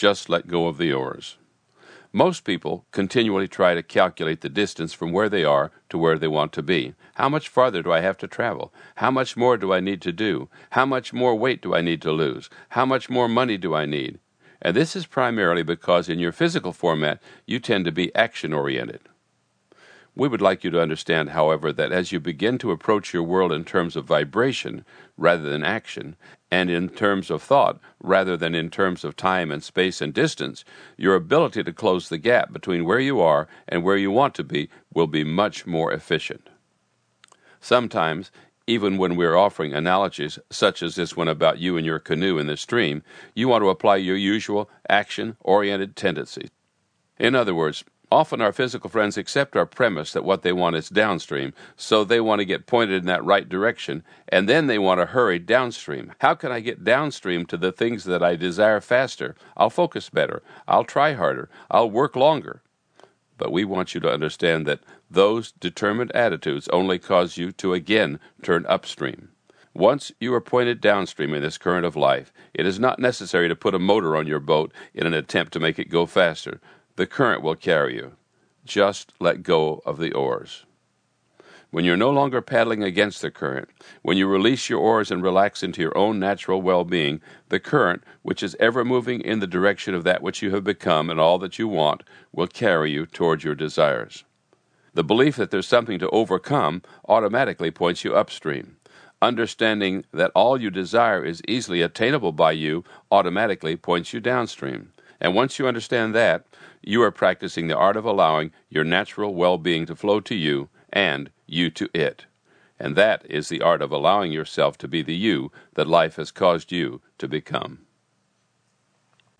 Just let go of the oars. Most people continually try to calculate the distance from where they are to where they want to be. How much farther do I have to travel? How much more do I need to do? How much more weight do I need to lose? How much more money do I need? And this is primarily because in your physical format, you tend to be action-oriented. We would like you to understand, however, that as you begin to approach your world in terms of vibration rather than action, and in terms of thought rather than in terms of time and space and distance, your ability to close the gap between where you are and where you want to be will be much more efficient. Sometimes, even when we're offering analogies such as this one about you and your canoe in the stream, you want to apply your usual action-oriented tendencies. In other words, often our physical friends accept our premise that what they want is downstream, so they want to get pointed in that right direction, and then they want to hurry downstream. How can I get downstream to the things that I desire faster? I'll focus better. I'll try harder. I'll work longer. But we want you to understand that those determined attitudes only cause you to again turn upstream. Once you are pointed downstream in this current of life, it is not necessary to put a motor on your boat in an attempt to make it go faster. The current will carry you. Just let go of the oars. When you're no longer paddling against the current, when you release your oars and relax into your own natural well-being, the current, which is ever moving in the direction of that which you have become and all that you want, will carry you toward your desires. The belief that there's something to overcome automatically points you upstream. Understanding that all you desire is easily attainable by you automatically points you downstream. And once you understand that, you are practicing the art of allowing your natural well-being to flow to you and you to it. And that is the art of allowing yourself to be the you that life has caused you to become.